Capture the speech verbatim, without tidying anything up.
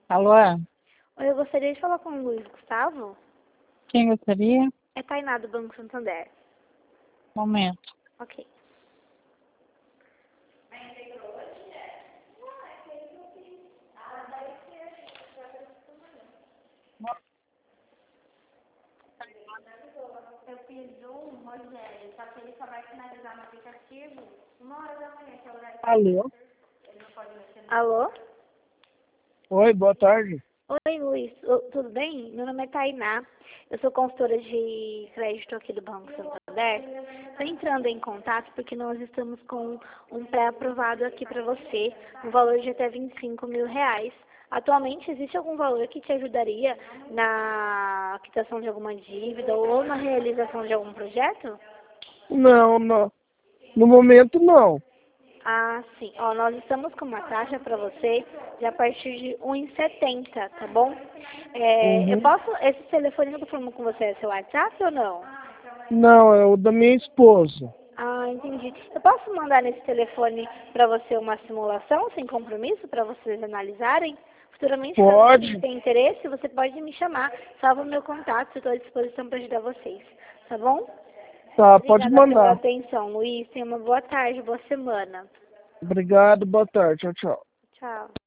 Alô? Oi, eu gostaria de falar com o Luiz Gustavo. Quem gostaria? É Tainá do Banco Santander. Momento. Ok. Eu fiz um, Rogério, só que ele só vai finalizar no aplicativo uma hora da manhã, que é o horário. Alô? Alô? Oi, boa tarde. Oi, Luiz. Ô, tudo bem? Meu nome é Tainá. Eu sou consultora de crédito aqui do Banco Santander. Estou entrando em contato porque nós estamos com um pré-aprovado aqui para você, um valor de até vinte e cinco mil reais. Atualmente, existe algum valor que te ajudaria na quitação de alguma dívida ou na realização de algum projeto? Não, não. No momento, não. Ah, sim. Ó, nós estamos com uma taxa para você de a partir de um e setenta, tá bom? É, eu Uhum. posso... Esse telefone que eu tô falando com você é seu WhatsApp ou não? Não, é o da minha esposa. Ah, entendi. Eu posso mandar nesse telefone para você uma simulação sem compromisso para vocês analisarem? Futuramente, caso vocês Pode? tenham interesse, você pode me chamar. Salva o meu contato, estou à disposição para ajudar vocês. Tá bom? Tá, pode Obrigada pela mandar. atenção, Luiz. Tenha uma boa tarde, boa semana. Obrigado, boa tarde. Tchau, tchau. Tchau.